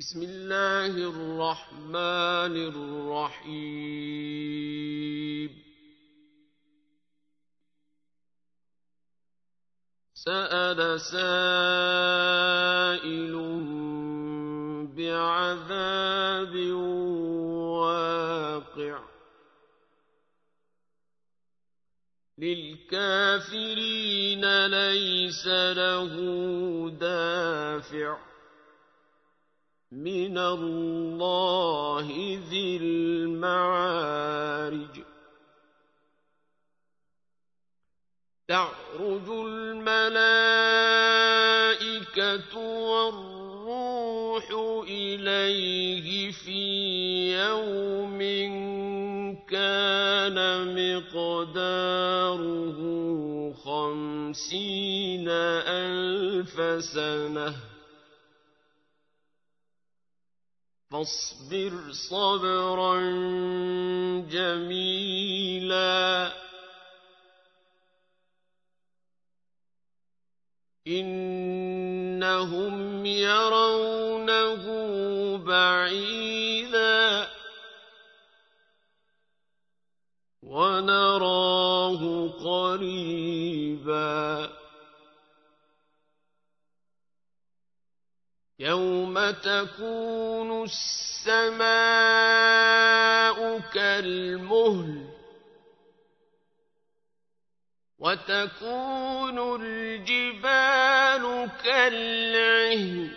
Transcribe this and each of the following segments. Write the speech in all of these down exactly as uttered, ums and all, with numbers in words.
بسم الله الرحمن الرحيم سأل سائل بعذاب واقع للكافرين ليس له دافع من الله ذي المعارج تعرج الملائكة والروح إليه في يوم كان مقداره خمسين ألف سنة فاصبر صبرا جميلا إنهم يرونه بعيدا ونراه قريبا يوم تكون السماء كالمهل وتكون الجبال كالعهن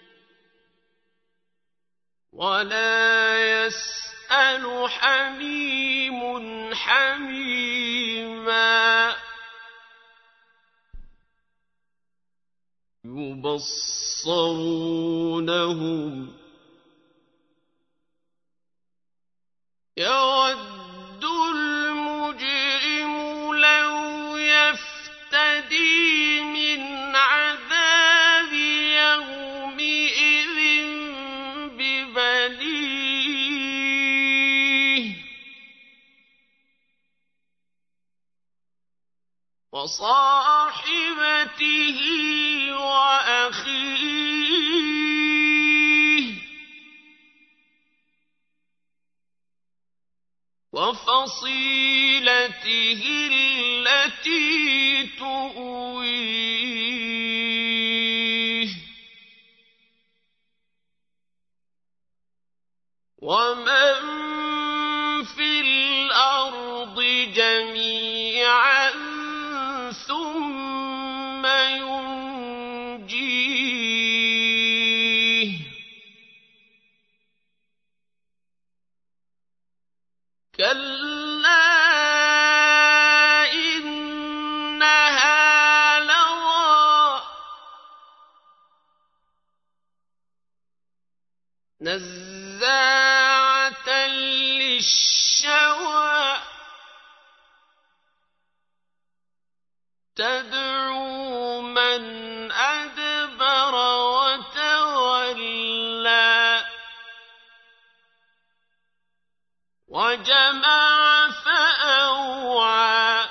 ولا يسأل حميم حميما يبصرونهم يود المجرم لو يفتدي من عذاب يومئذ ببنيه وصاحبته وأخيه وفصيلته التي تؤويه ومن في الأرض جميعا ثم ينجيه كلا إنها لظى نزاعة للشوى تدعو من أدبر وتولى وجمع فأوعى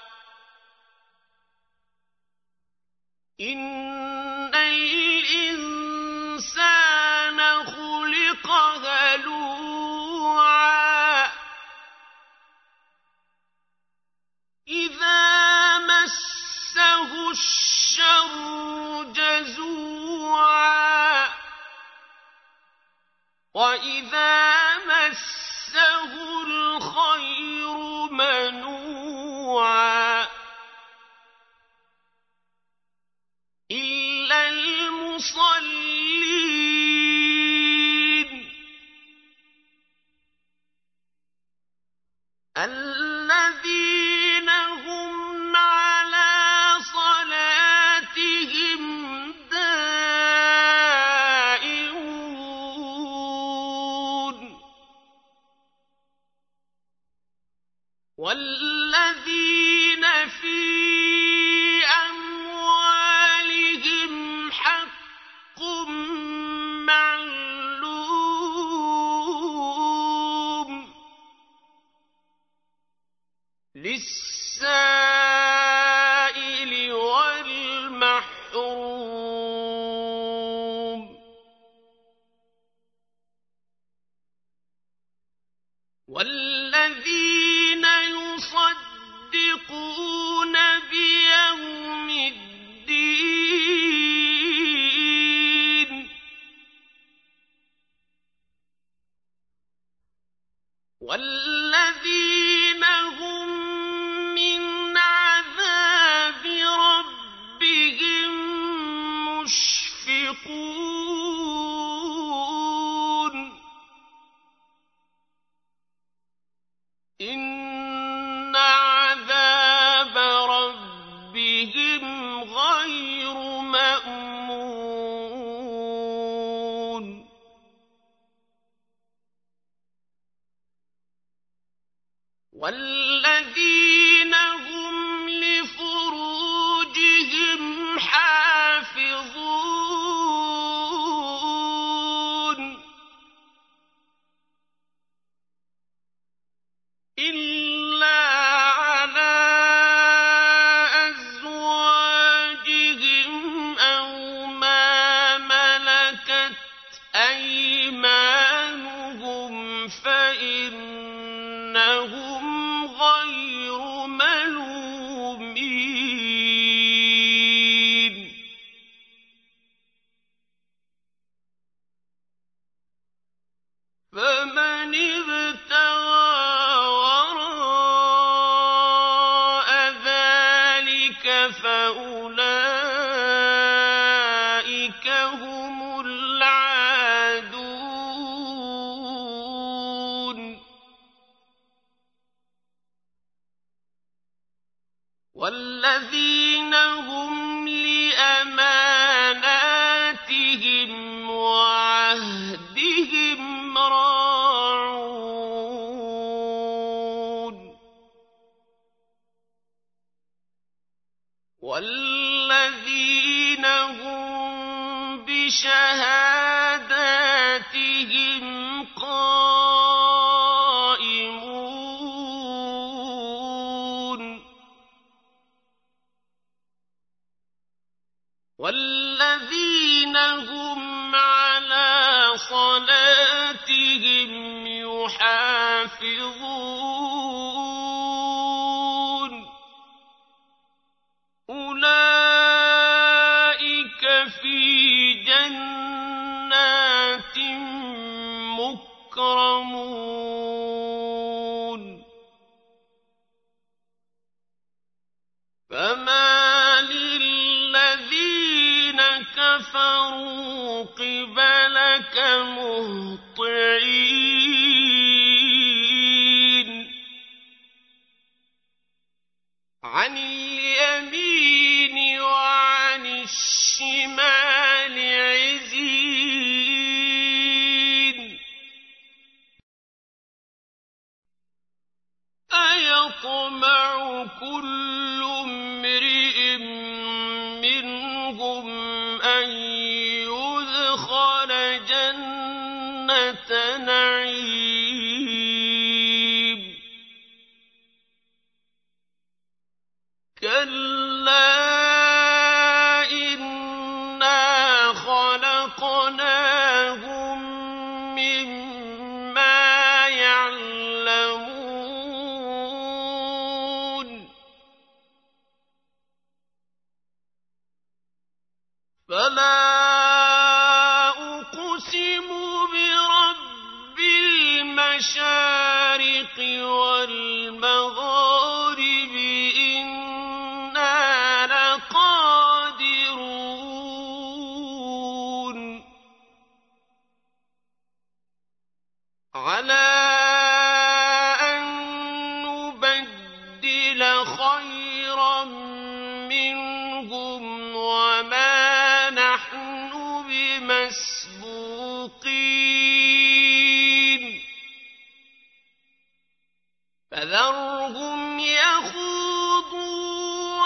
إن الإنسان خلق هلوعا إذا مسه الشر جزوعا وإذا مسه الخير منوعا إلا المصلين الذين هم على صلاتهم دائمون والذين في أموالهم حق معلوم للسائل والمحروم والذين يصدقون بيوم الدين والذين هم من عذاب ربهم مشفقون إن عذاب ربهم غير مأمون والذين هم لفروجهم حافظون إلا على أزواجهم أو ما ملكت أيمانهم فإنهم غير ملومين فمن ابتغى وراء ذلك فأولئك هم العادون والذين هم لأماناتهم وعهدهم راعون والذين هم بشهاداتهم قائمون والذين هم على صلاتهم يحافظون أولئك في جنات مكرمون فما للذين كفروا قبلك مهطعين عن اليمين وعن الشمال عزين أيطمع كل امرئ منهم أن يدخل جنة نعيم كلا إنا خلقناهم مما يعلمون فلا أقسم برب المشارق والمغارب إنا لقادرون على أن نبدل خيرا منهم وما نحن بمسبوقين فذرهم يخوضوا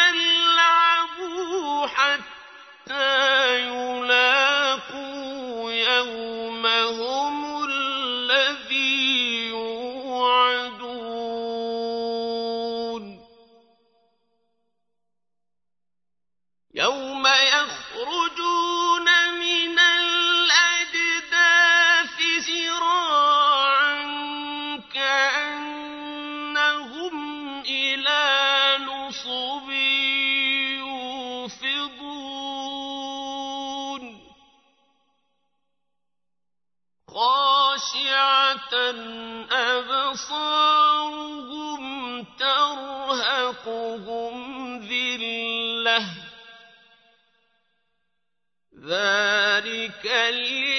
ويلعبوا حتى يلاقوا يومهم الذي يوعدون يوم يخرجون من الأجداث سراعا أبصارهم ترهقهم ذلة ذلك اليوم